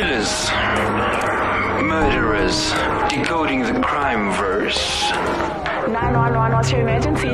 Killers, murderers, decoding the crime verse. 911, what's your emergency?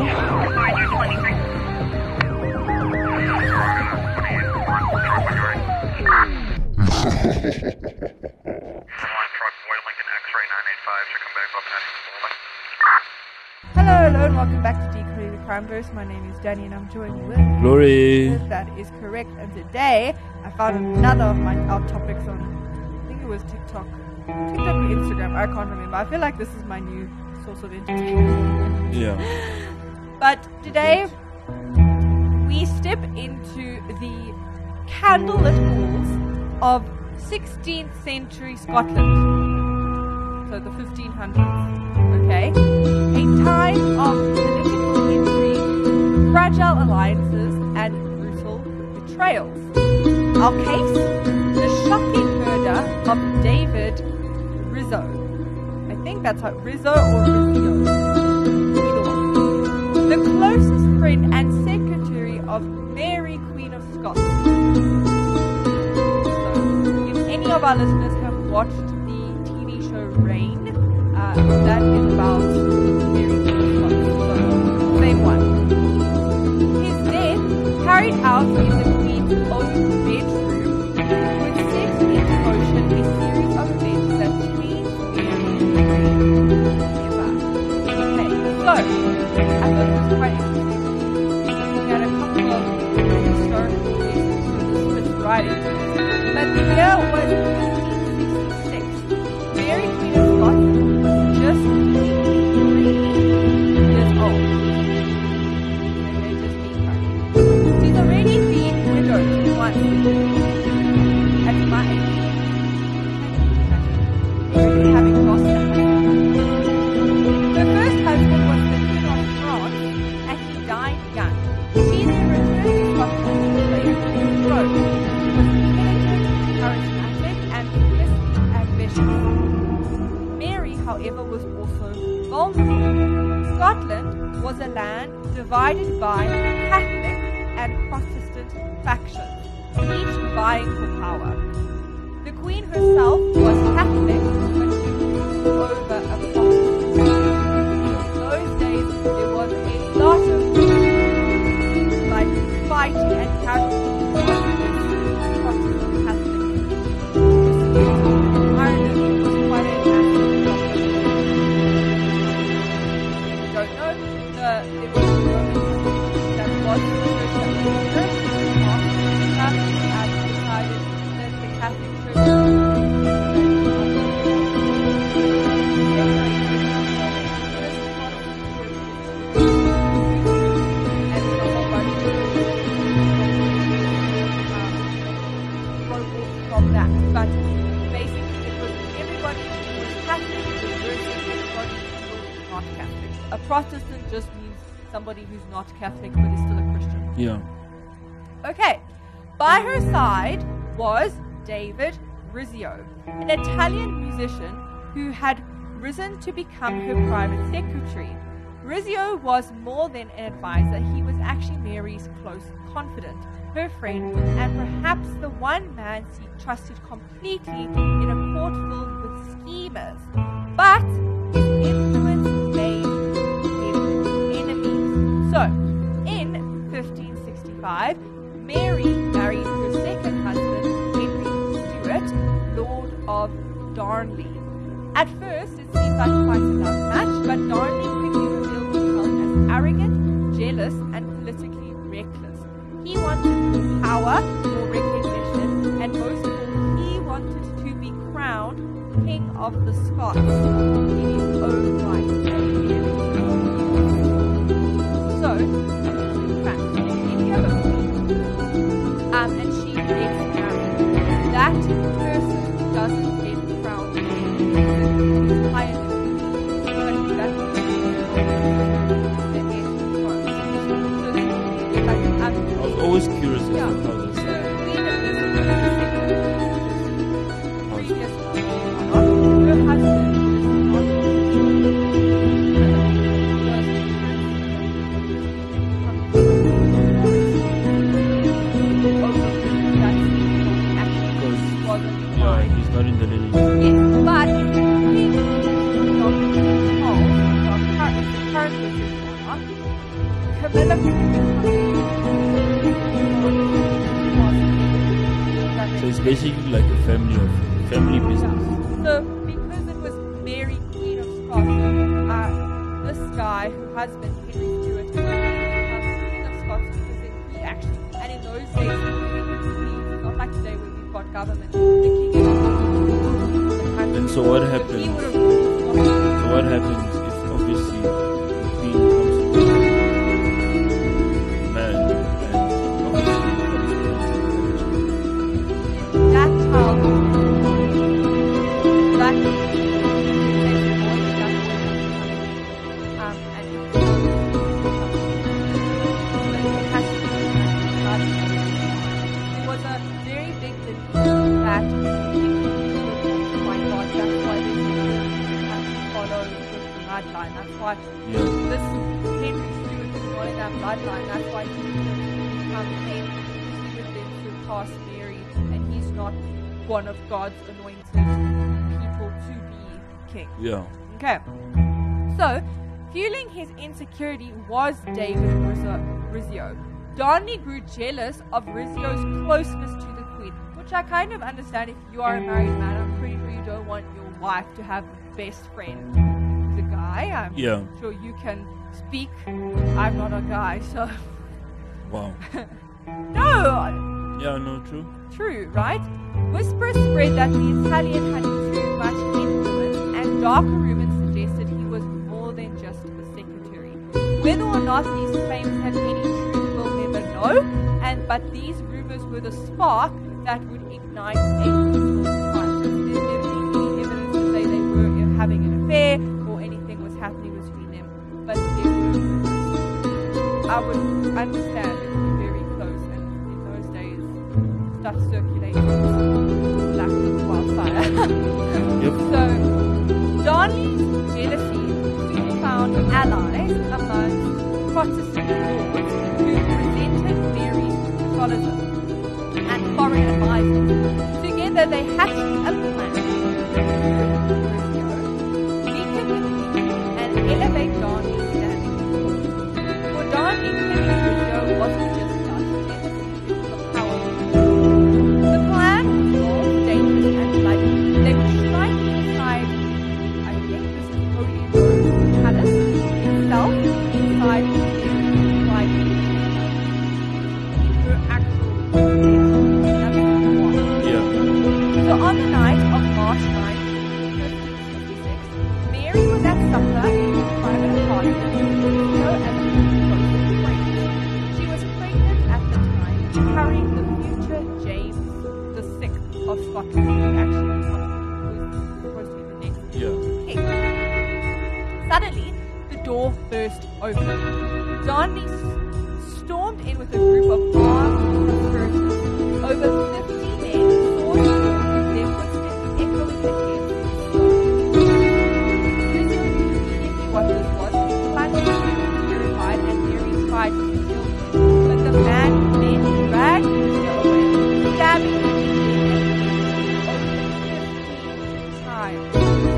Hello, and welcome back to Decoding the Crimeverse. My name is Danny, and I'm joined with Glory. That is correct. And today, I found another of our topics on, I think it was TikTok or Instagram. I can't remember. I feel like this is my new source of entertainment. Yeah. But today, we step into the candlelit halls of 16th century Scotland. So the 1500s. Okay? A time of political intrigue, fragile alliances, and brutal betrayals. Our case? The shocking murder of David Rizzo. I think that's how, Rizzo or Rizzo. Either one. The closest friend and secretary of Mary, Queen of Scots. So, if any of our listeners have watched the TV show Reign, that is about Mary, Queen of Scots. So, same one. His death, carried out in the Queen's own bedroom, would set in motion a series of events that changed Mary's reign forever. Okay, so, I thought it was quite interesting. We had a couple of historical reasons for this fits right into it. But the year was 1566. Mary, Queen of Scots, just 3 years old. And they just being her. She's already been widowed once. At my age. Already having lost a husband. Her first husband was the King of France, and he died young. She then returned to Scotland to claim the throne. She was intelligent, charismatic, and fiercely ambitious. Mary, however, was also vulnerable. Scotland was a land divided by Catholic and Protestant factions, each vying for power. The Queen herself was Catholic, but she ruled over a Protestant. In those days, there was a lot of fighting and casualties with Protestant Catholics. Ireland was quite a massive problem. If you don't know, there was a Roman that was the church that was and decided that the Catholic Church from that. But basically it was everybody who was Catholic versus everybody who was not Catholic. A Protestant just means somebody who's not Catholic but is still a Christian. Yeah. Okay. By her side was David Rizzio, an Italian musician who had risen to become her private secretary. Rizzio was more than an advisor. He was actually Mary's close confidant, her friend, and perhaps the one man she trusted completely in a court filled with schemers. But his influence made him enemies. So, in 1565, Mary married her second husband, Henry Stuart, Lord of Darnley. At first, it seemed like quite a love match, but Darnley quickly revealed himself as arrogant, jealous, and politically reckless. He wanted power or recognition, and most of all, he wanted to be crowned King of the Scots. He Camilla could So it's basically like a family business. So because it was Mary, Queen of Scots, this guy, her husband, Henry Stuart, became Queen of Scots because then he actually, and in those days, it's not like today where we've got government, the king is the country. And so what So happens? he would have ruled Scotland. So what happens if obviously the queen comes to the man and obviously becomes That child, that it was a very big belief that my God, that's why they have to follow the bloodline. That's why yeah. this Henry Stuart is not in that bloodline. That's why he would become king. He would then surpass Mary, and he's not one of God's anointed people to be king. Yeah. Okay. So, fueling his insecurity was David Rizzio. Darnley grew jealous of Rizzio's closeness to the queen, which I kind of understand. If you are a married man, I'm pretty sure you don't want your wife to have a best friend who's a guy. I'm Yeah. sure you can speak. I'm not a guy, so Wow. no. Yeah, no, true. True, right? Whispers spread that the Italian had too much influence, and darker rumors suggested he was more than just a secretary. Whether or not these claims have any truth, we'll never know. But these rumors were the spark that would ignite a peaceful crisis. There's never been any evidence to say they were having an affair or anything was happening between them. But there were rumors. I would understand if you're very close, and in those days, stuff circulated like wildfire. Yep. So, Darnley's jealousy soon found allies amongst Protestant lords who resented Mary's Catholicism and foreign advisors. Together, they hatched a plan to weaken the queen and elevate Darnley's standing in court. For Darnley, killing Rizzio wasn't just about jealousy, it was a power move. The plan was dangerous and bloody. They would strike inside, I think this is Holy Rose Palace itself, inside her actual bed. That's one. Yeah. So on the night of March 9, 1566, Mary was at supper in her private apartment with Rizzio and her closest friends. She was pregnant at the time, carrying the future James VI of Scotland, who actually was supposed to be the next Yeah. king. Suddenly, the door burst open. Darnley stormed in with a group of armed conspirators. Over 50 men, swords drawn, their footsteps echoing the hills. Rizzio knew immediately what this was. He plunged in, terrified, and Mary tried to kill him. But the men dragged Rizzio away, stabbing him in the head over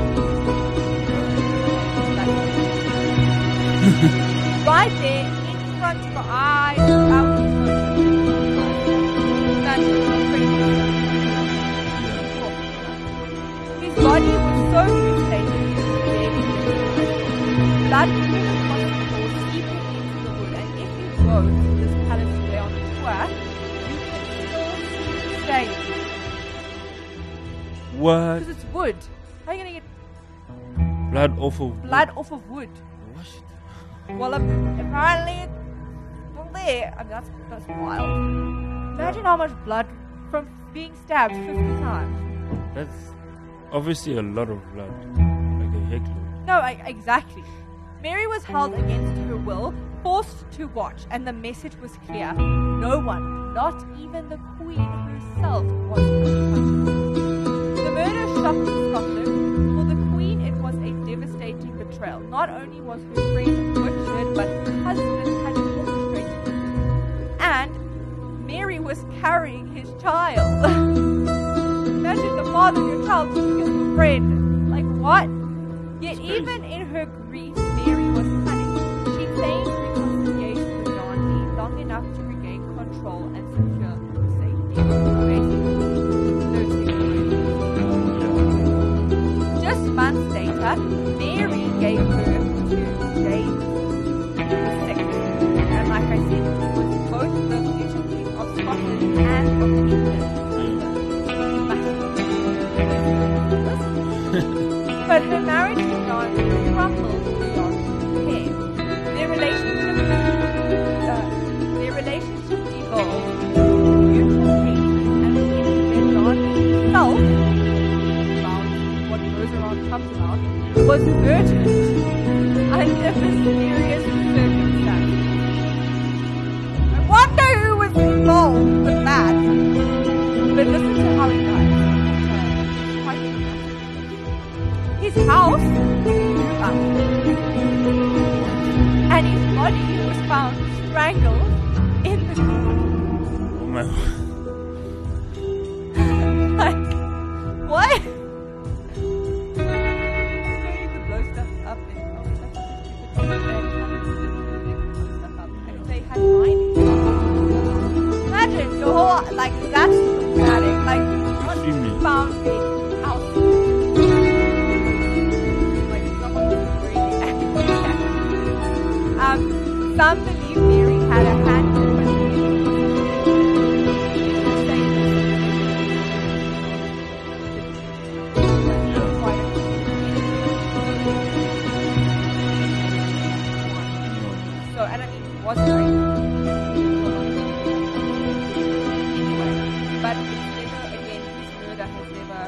15 times. Right there, in front of our eyes, out his His body was so mutilated, he was dead. Blood poured across the floor, seeping into the wood, and if you go to this palace today on the tour, you can still see the stains. What? Because it's wood. How are you going to get Blood off of blood off of wood? What? Well, apparently it's still there. I mean, that's wild. Imagine how much blood from being stabbed 50 times. That's obviously a lot of blood. Like a heckler. No, exactly. Mary was held against her will, forced to watch, and the message was clear. No one, not even the Queen herself, was untouchable. The murder shocked Scotland. For the Queen, it was a devastating betrayal. Not only was her friend butchered, but her husband had orchestrated it. And Mary was carrying his child. Imagine the father of your child just kills your friend. Like, what? Yet even in her grief, Mary was cunning. She feigned reconciliation with under mysterious circumstances. I wonder who was involved with that. But listen to how he died. It's quite dramatic. His house blew up. And his body was found strangled in the ground. Oh my. Like, what? Going to blow stuff up and and they had mining. Imagine your whole, like, that's dramatic. Like, Extremely. found a house. Like, someone was really angry. Some believe Mary had a hand in it. So, and I mean, it wasn't right. Anyway, but it's never, again, his murder has never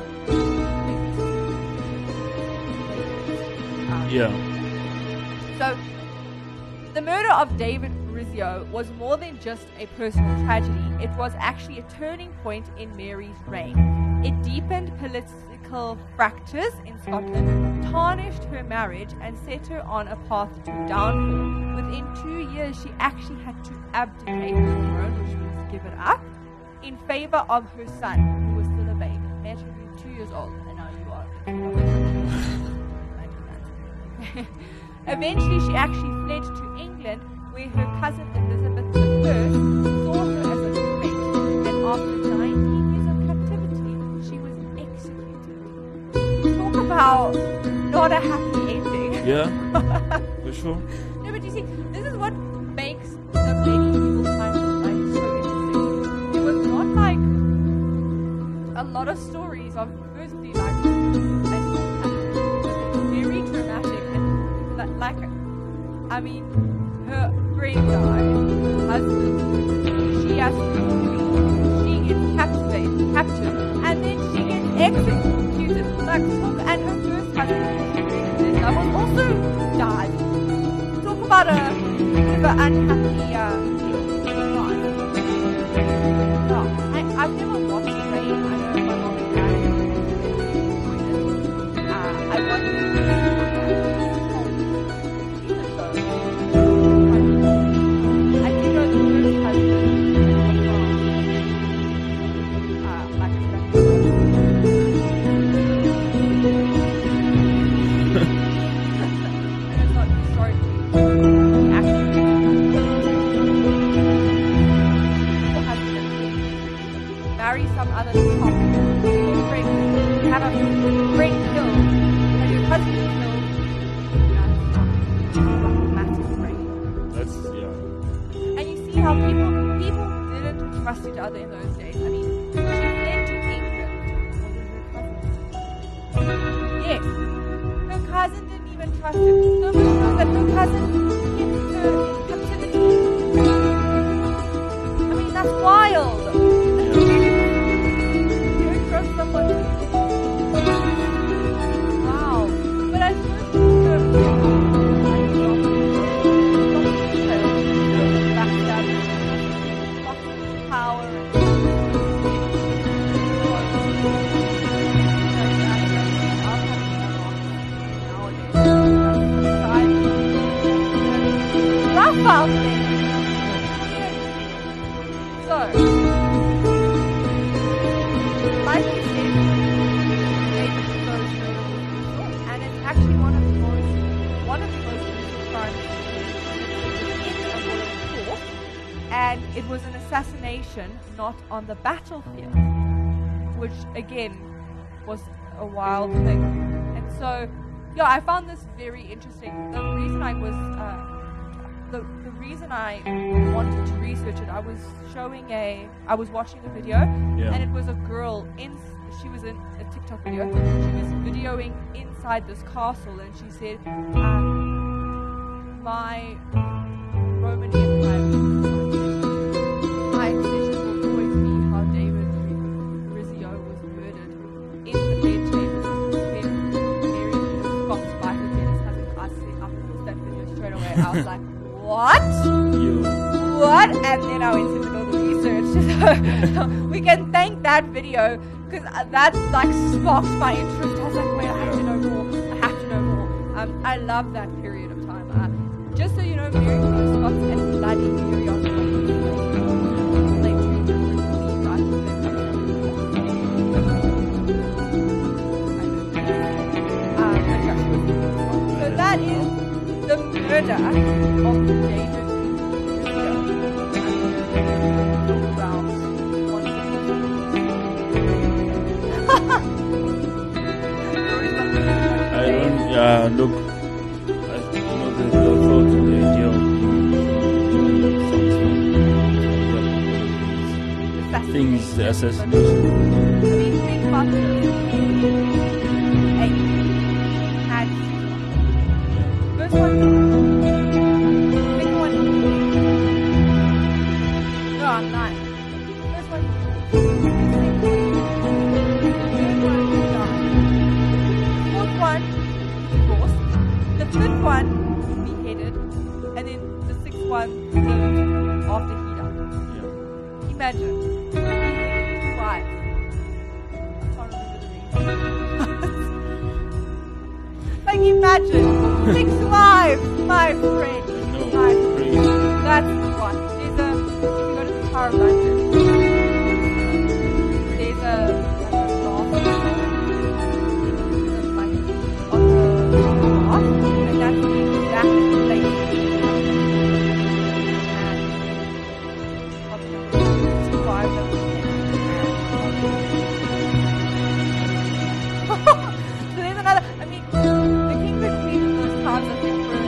been Yeah. So, the murder of David Rizzio was more than just a personal tragedy. It was actually a turning point in Mary's reign. It deepened political fractures in Scotland, tarnished her marriage, and set her on a path to downfall. Within 2 years, she actually had to abdicate the throne, which means give it up, in favor of her son, who was still a baby. Imagine being 2 years old, and now you are. Eventually, she actually fled to England, where her cousin Elizabeth I saw her as a threat, and after 19 years of captivity, she was executed. Talk about not a happy ending. Yeah. For sure. No, but you see, this is what makes the medieval times like so interesting. There was not like a lot of stories of firstly like very dramatic and like I mean her friend died, her husband, she has to flee, she gets captured, and then she gets executed. Like talk, and her first husband was also died. Talk about a unhappy life. No, I've never watched Rain. I know my mom and dad I want to I do know the first husband like a friend. And it's not historically accurate. Marry some other top friend, have a friend killed, and your husband killed. That's massive break. That's yeah. And you see how people didn't trust each other in those days. I mean, she fled to England. Yes, her cousin didn't even trust her. So much so that her cousin kept her in captivity. I mean, that's wild. You don't trust someone. Wow. But I suppose power rough out there. So, like we said, David Rizzio's murder was brutal, and it's actually one of the most brutal crimes in a royal court, and it was an assassination not on the battlefield, which again was a wild thing. And so, yeah, I found this very interesting. The reason I was the reason I wanted to research it, I was watching a video, and it was a girl she was in a TikTok video. She was videoing inside this castle, and she said, my Roman Empire, my obsession will always be how David Rizzio was murdered in the bedchambers of Mary Scott's by her Dennis cousin. I course that video I was like, what? Yo. What? And then I went to do all the research. So we can thank that video because that like sparked my interest. I was like, wait, I have to know more. I have to know more. I love that period of time. Just so you know, Mary Queen of Scots and Bloody Mary on the they two different queens, right? So that is the murder of David. Look, the thought and the idea of things, the assassination. I mean, think about the eight had first one, second one, no, I'm nine. First one, third one died. Fourth one, divorced. The fifth one beheaded, and then the sixth one lived after he died. Yeah. Imagine. Five. I can't remember the reason. Like imagine 6 wives, my friend. No, My crazy. That's what. If you go to the Tower of London, there's a glass like on the glass, and that's the exact place. And two wives of so there's another. I mean, the kings and queens in those times are different.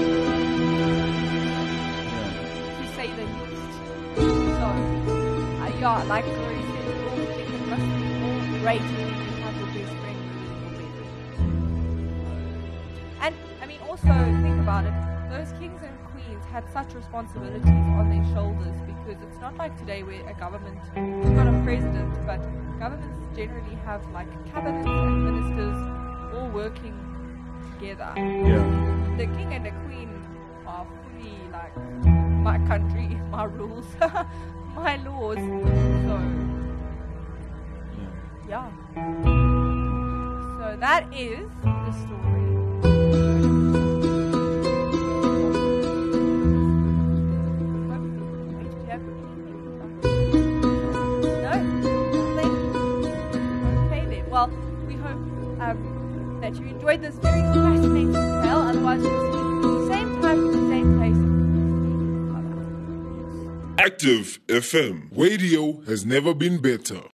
To say the least. So, yeah, like Glory said, it must be all great when you have your best friend living in your bedroom. And, I mean, also, think about it, those kings and queens had such responsibilities on their shoulders because it's not like today where a government, you've got a president, but governments generally have like cabinets and ministers all working together. Yeah. The king and the queen are fully like my country, my rules, my laws. So yeah. So that is the story. No? Nothing? Okay then. Well, we hope that you enjoyed this very fascinating tale. Otherwise, we'll see you same time, same place. Bye-bye. Active FM. Radio has never been better.